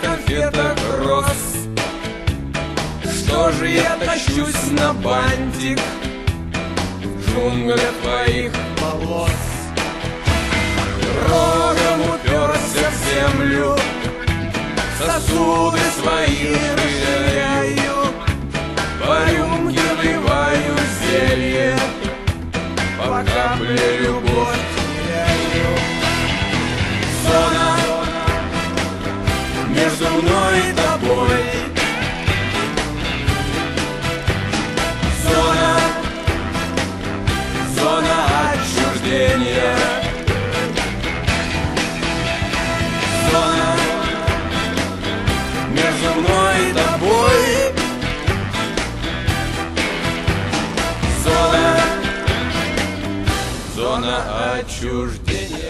конфеток роз. Что же я тащусь на бантик в джунглях твоих волос? Рогом уперся в землю, сосуды свои расширяю, по рюмке вливаю зелье, по капле любовь теряю. Зона между мной и тобой, зона, зона отчуждения, зона между мной и тобой, зона, зона отчуждения.